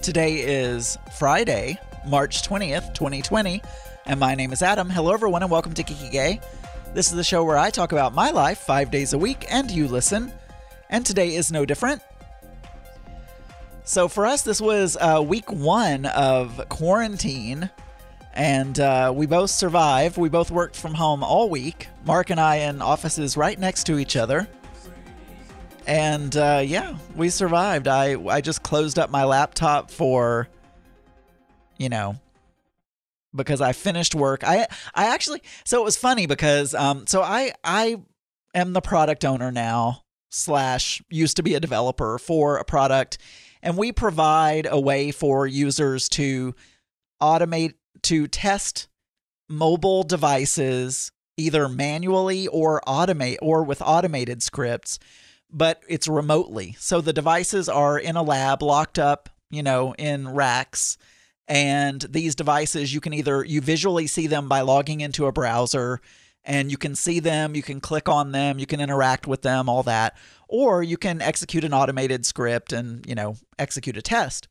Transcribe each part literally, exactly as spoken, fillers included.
Today is Friday, March twentieth, twenty twenty, and my name is Adam. Hello, everyone, and welcome to Geeky Gay. This is the show where I talk about my life five days a week, and you listen, and today is no different. So for us, this was uh, week one of quarantine, and uh, we both survived. We both worked from home all week. Mark and I in offices right next to each other. And uh, yeah, we survived. I I just closed up my laptop for, you know, because I finished work. I I actually, so it was funny because, um, so I I am the product owner now, slash used to be a developer for a product. And we provide a way for users to automate, to test mobile devices, either manually or automate or with automated scripts, but it's remotely. So the devices are in a lab, locked up, you know, in racks. And these devices, you can either, you visually see them by logging into a browser, and you can see them, you can click on them, you can interact with them, all that. Or you can execute an automated script and, you know, execute a test.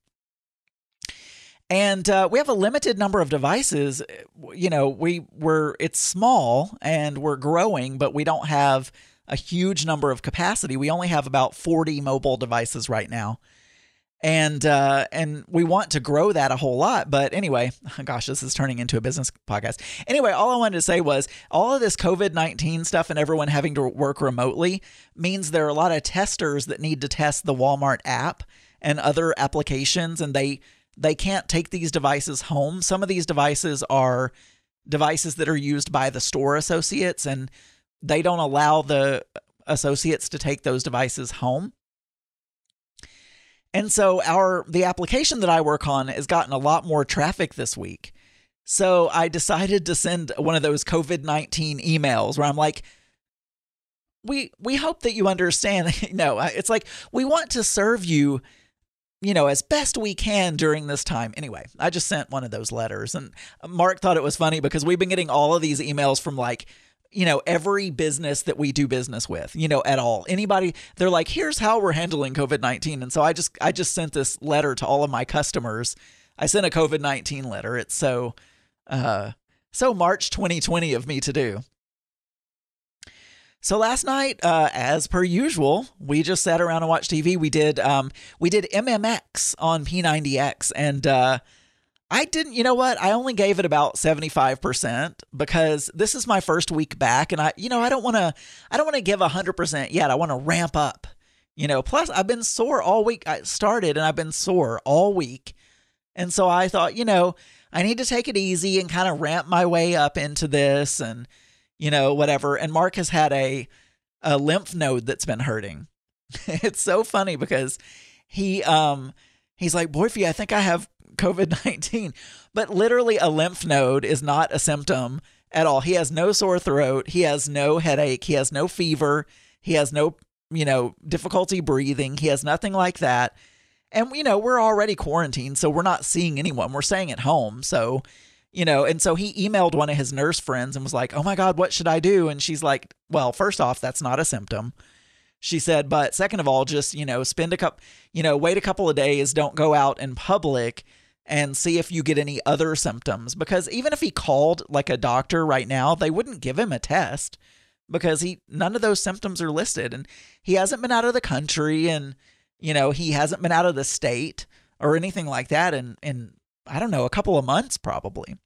And uh, we have a limited number of devices. You know, we we're it's small and we're growing, but we don't have a huge number of capacity. We only have about forty mobile devices right now. And uh, and we want to grow that a whole lot. But anyway, gosh, this is turning into a business podcast. Anyway, all I wanted to say was all of this COVID nineteen stuff and everyone having to work remotely means there are a lot of testers that need to test the Walmart app and other applications, and they they can't take these devices home. Some of these devices are devices that are used by the store associates, and they don't allow the associates to take those devices home. And so our the application that I work on has gotten a lot more traffic this week. So I decided to send one of those COVID nineteen emails where I'm like, we we hope that you understand. No, it's like, we want to serve you, you know, as best we can during this time. Anyway, I just sent one of those letters, and Mark thought it was funny because we've been getting all of these emails from, like, you know, every business that we do business with, you know, at all. Anybody, they're like, here's how we're handling COVID nineteen. And so I just, I just sent this letter to all of my customers. I sent a COVID nineteen letter. It's so, uh, so March twenty twenty of me to do. So last night, uh, as per usual, we just sat around and watched T V. We did, um, we did M M X on P ninety X, and, uh, I didn't, you know what? I only gave it about seventy-five percent because this is my first week back, and I, you know, I don't want to, I don't want to give one hundred percent yet. I want to ramp up, you know, plus I've been sore all week. I started and I've been sore all week. And so I thought, you know, I need to take it easy and kind of ramp my way up into this and, you know, whatever. And Mark has had a, a lymph node that's been hurting. It's so funny because he, um, he's like, Boyfie, I think I have COVID nineteen, but literally a lymph node is not a symptom at all. He has no sore throat. He has no headache. He has no fever. He has no, you know, difficulty breathing. He has nothing like that. And, you know, we're already quarantined, so we're not seeing anyone. We're staying at home. So, you know, and so he emailed one of his nurse friends and was like, oh my God, what should I do? And she's like, well, first off, that's not a symptom. She said, but second of all, just, you know, spend a couple, you know, wait a couple of days. Don't go out in public and see if you get any other symptoms. Because even if he called like a doctor right now, they wouldn't give him a test because he none of those symptoms are listed. And he hasn't been out of the country, and, you know, he hasn't been out of the state or anything like that in, in I don't know, a couple of months probably.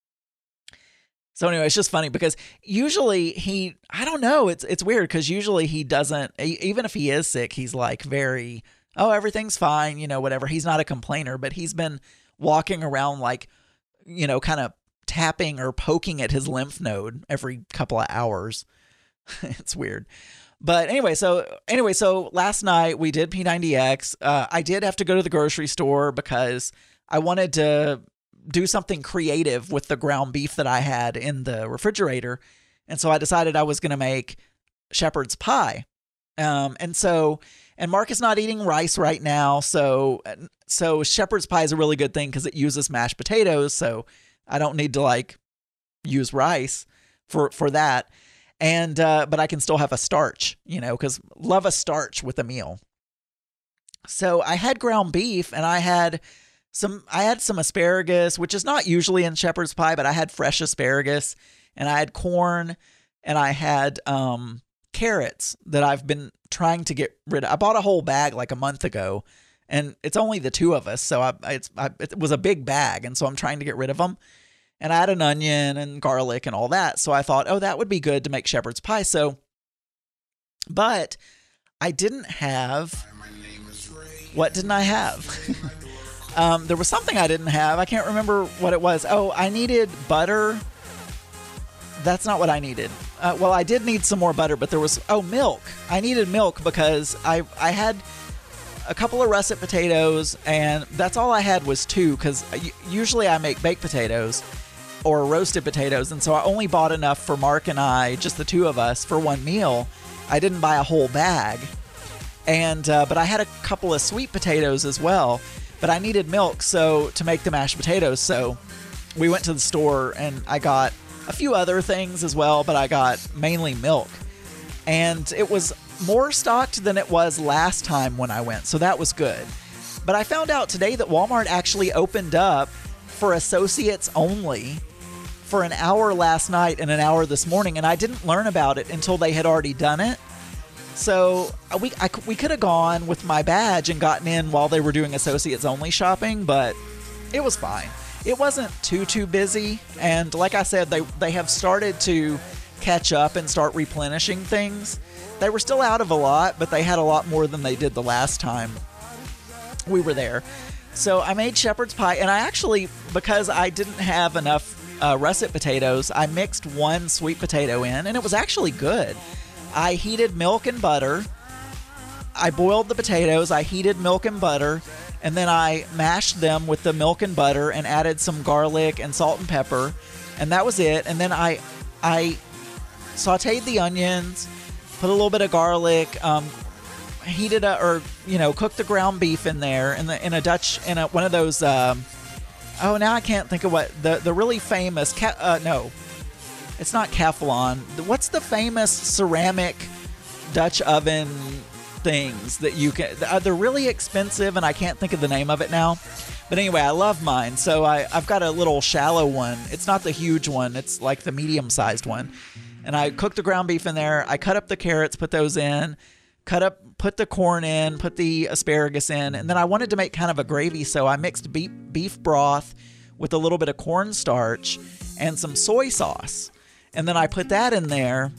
So anyway, it's just funny because usually he, I don't know, it's it's weird because usually he doesn't, even if he is sick, he's like very, oh, everything's fine, you know, whatever. He's not a complainer, but he's been walking around like, you know, kind of tapping or poking at his lymph node every couple of hours. It's weird. But anyway, so anyway, so last night we did P ninety X. Uh, I did have to go to the grocery store because I wanted to do something creative with the ground beef that I had in the refrigerator. And so I decided I was going to make shepherd's pie. Um, and so, and Mark is not eating rice right now. So, so shepherd's pie is a really good thing because it uses mashed potatoes. So I don't need to like use rice for, for that. And, uh, but I can still have a starch, you know, because love a starch with a meal. So I had ground beef and I had some I had some asparagus, which is not usually in shepherd's pie, but I had fresh asparagus, and I had corn, and I had um, carrots that I've been trying to get rid of. I bought a whole bag like a month ago, and it's only the two of us, so I, it's, I, it was a big bag, and so I'm trying to get rid of them. And I had an onion and garlic and all that, so I thought, oh, that would be good to make shepherd's pie. So, but I didn't have, what didn't I have? um, there was something I didn't have. I can't remember what it was. Oh, I needed butter. That's not what I needed. Uh, well, I did need some more butter, but there was, oh, milk. I needed milk because I, I had a couple of russet potatoes, and that's all I had was two, because usually I make baked potatoes or roasted potatoes, and so I only bought enough for Mark and I, just the two of us, for one meal. I didn't buy a whole bag, and uh, but I had a couple of sweet potatoes as well, but I needed milk so to make the mashed potatoes, so we went to the store, and I got a few other things as well, but I got mainly milk, and it was more stocked than it was last time when I went, so that was good. But I found out today that Walmart actually opened up for associates only for an hour last night and an hour this morning, and I didn't learn about it until they had already done it. So we I, we could have gone with my badge and gotten in while they were doing associates only shopping, but it was fine. It wasn't too, too busy, and like I said, they, they have started to catch up and start replenishing things. They were still out of a lot, but they had a lot more than they did the last time we were there. So I made shepherd's pie, and I actually, because I didn't have enough uh, russet potatoes, I mixed one sweet potato in, and it was actually good. I heated milk and butter. I boiled the potatoes. I heated milk and butter, and then I mashed them with the milk and butter and added some garlic and salt and pepper, and that was it. And then I, I sauteed the onions, put a little bit of garlic, um, heated a, or you know, cooked the ground beef in there in the in a Dutch in a one of those. Um, oh, now I can't think of what the the really famous. Ca- uh, no, it's not Teflon. What's the famous ceramic Dutch oven things that you can? Uh, they're really expensive, and I can't think of the name of it now. But anyway, I love mine, so I I've got a little shallow one. It's not the huge one. It's like the medium-sized one. And I cooked the ground beef in there. I cut up the carrots, put those in. Cut up, put the corn in, put the asparagus in, and then I wanted to make kind of a gravy, so I mixed beef, beef broth with a little bit of cornstarch and some soy sauce. And then I put that in there,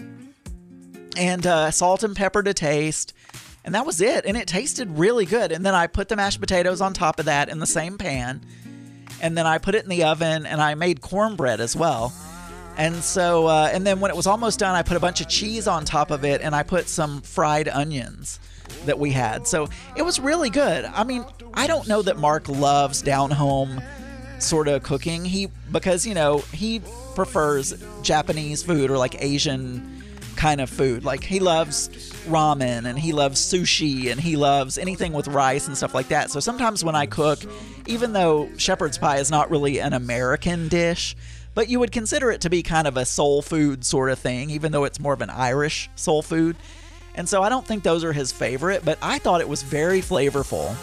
and uh, salt and pepper to taste, and that was it. And it tasted really good. And then I put the mashed potatoes on top of that in the same pan, and then I put it in the oven, and I made cornbread as well. And so, uh, and then when it was almost done, I put a bunch of cheese on top of it, and I put some fried onions that we had. So it was really good. I mean, I don't know that Mark loves down home sort of cooking. He, because, you know, he prefers Japanese food or like Asian kind of food. Like he loves ramen, and he loves sushi, and he loves anything with rice and stuff like that. So sometimes when I cook, even though shepherd's pie is not really an American dish, but you would consider it to be kind of a soul food sort of thing, even though it's more of an Irish soul food. And so I don't think those are his favorite, but I thought it was very flavorful.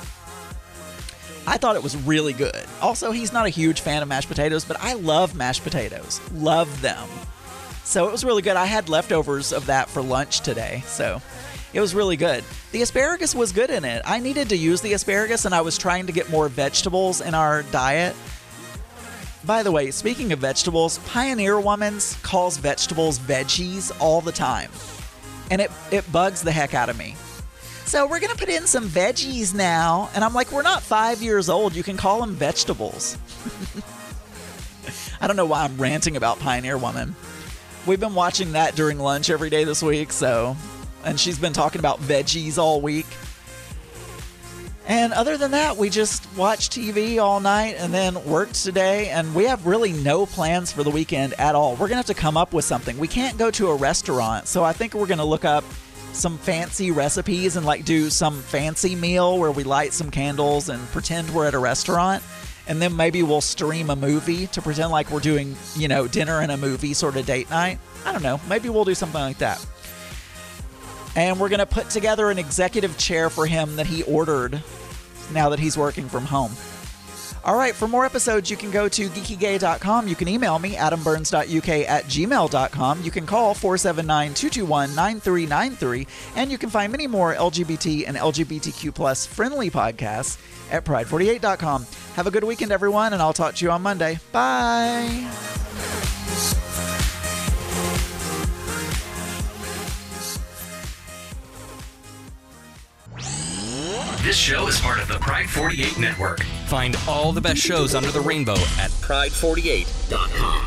I thought it was really good. Also, he's not a huge fan of mashed potatoes, but I love mashed potatoes. Love them. So it was really good. I had leftovers of that for lunch today, so it was really good. The asparagus was good in it. I needed to use the asparagus, and I was trying to get more vegetables in our diet. By the way, speaking of vegetables, Pioneer Woman's calls vegetables veggies all the time. And it, it bugs the heck out of me. So we're going to put in some veggies now. And I'm like, we're not five years old. You can call them vegetables. I don't know why I'm ranting about Pioneer Woman. We've been watching that during lunch every day this week, so... And she's been talking about veggies all week. And other than that, we just watched T V all night and then worked today, and we have really no plans for the weekend at all. We're going to have to come up with something. We can't go to a restaurant, so I think we're going to look up some fancy recipes and like do some fancy meal where we light some candles and pretend we're at a restaurant, and then maybe we'll stream a movie to pretend like we're doing, you know, dinner and a movie sort of date night. I don't know. Maybe we'll do something like that. And we're going to put together an executive chair for him that he ordered now that he's working from home. All right, for more episodes, you can go to geeky gay dot com. You can email me, adam burns dot u k at gmail dot com. You can call four seven nine, two two one, nine three nine three. And you can find many more L G B T and L G B T Q plus friendly podcasts at pride forty-eight dot com. Have a good weekend, everyone, and I'll talk to you on Monday. Bye. This show is part of the Pride forty-eight Network. Find all the best shows under the rainbow at pride forty-eight dot com.